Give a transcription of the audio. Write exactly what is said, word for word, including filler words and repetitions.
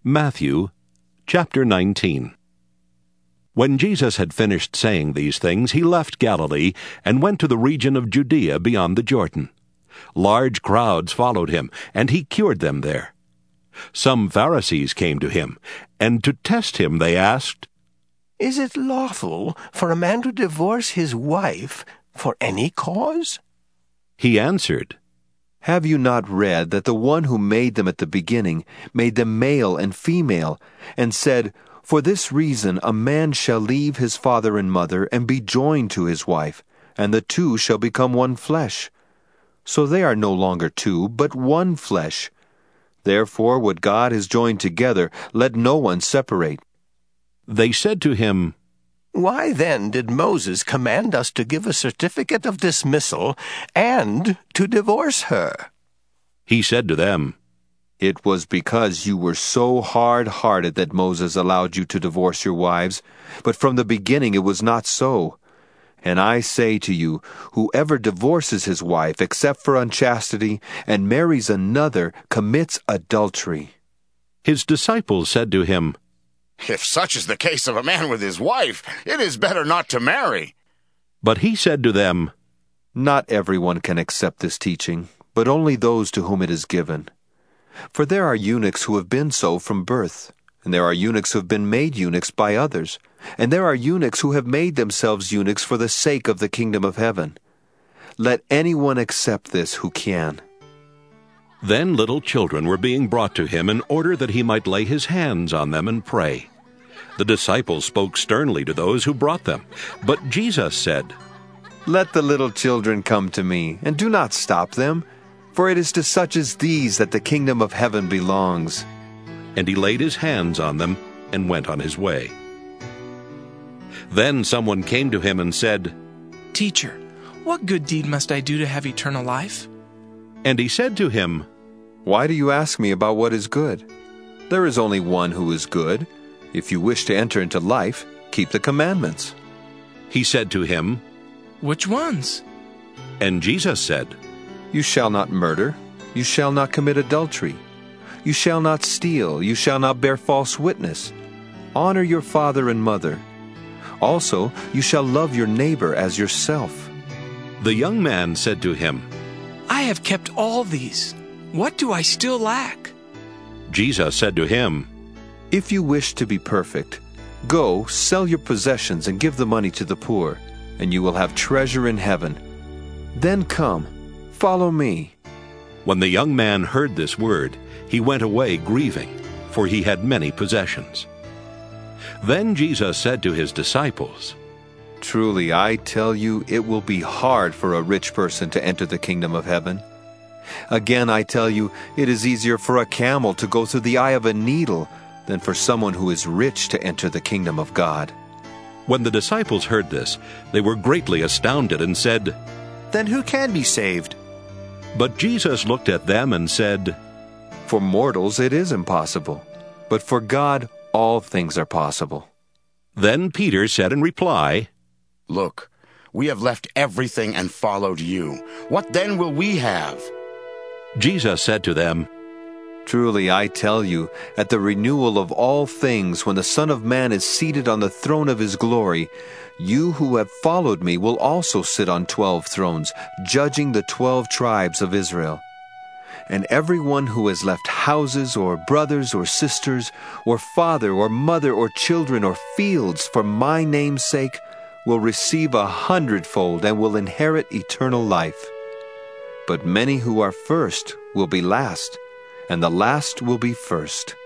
Matthew chapter nineteen. When Jesus had finished saying these things, he left Galilee and went to the region of Judea beyond the Jordan. Large crowds followed him, and he cured them there. Some Pharisees came to him, and to test him they asked, "Is it lawful for a man to divorce his wife for any cause?" He answered, Have you not read that the one who made them at the beginning made them male and female, and said, For this reason a man shall leave his father and mother and be joined to his wife, and the two shall become one flesh? So they are no longer two, but one flesh. Therefore what God has joined together, let no one separate. They said to him, Why then did Moses command us to give a certificate of dismissal and to divorce her? He said to them, It was because you were so hard-hearted that Moses allowed you to divorce your wives, but from the beginning it was not so. And I say to you, whoever divorces his wife except for unchastity and marries another commits adultery. His disciples said to him, If such is the case of a man with his wife, it is better not to marry. But he said to them, Not everyone can accept this teaching, but only those to whom it is given. For there are eunuchs who have been so from birth, and there are eunuchs who have been made eunuchs by others, and there are eunuchs who have made themselves eunuchs for the sake of the kingdom of heaven. Let anyone accept this who can. Then little children were being brought to him in order that he might lay his hands on them and pray. The disciples spoke sternly to those who brought them, but Jesus said, Let the little children come to me, and do not stop them, for it is to such as these that the kingdom of heaven belongs. And he laid his hands on them and went on his way. Then someone came to him and said, Teacher, what good deed must I do to have eternal life? And he said to him, Why do you ask me about what is good? There is only one who is good. If you wish to enter into life, keep the commandments. He said to him, Which ones? And Jesus said, You shall not murder. You shall not commit adultery. You shall not steal. You shall not bear false witness. Honor your father and mother. Also, you shall love your neighbor as yourself. The young man said to him, I have kept all these. What do I still lack? Jesus said to him, If you wish to be perfect, go, sell your possessions and give the money to the poor, and you will have treasure in heaven. Then come, follow me. When the young man heard this word, he went away grieving, for he had many possessions. Then Jesus said to his disciples, Truly, I tell you, it will be hard for a rich person to enter the kingdom of heaven. Again, I tell you, it is easier for a camel to go through the eye of a needle than for someone who is rich to enter the kingdom of God. When the disciples heard this, they were greatly astounded and said, Then who can be saved? But Jesus looked at them and said, For mortals it is impossible, but for God all things are possible. Then Peter said in reply, Look, we have left everything and followed you. What then will we have? Jesus said to them, Truly I tell you, at the renewal of all things, when the Son of Man is seated on the throne of his glory, you who have followed me will also sit on twelve thrones, judging the twelve tribes of Israel. And everyone who has left houses or brothers or sisters or father or mother or children or fields for my name's sake will receive a hundredfold and will inherit eternal life. But many who are first will be last, and the last will be first.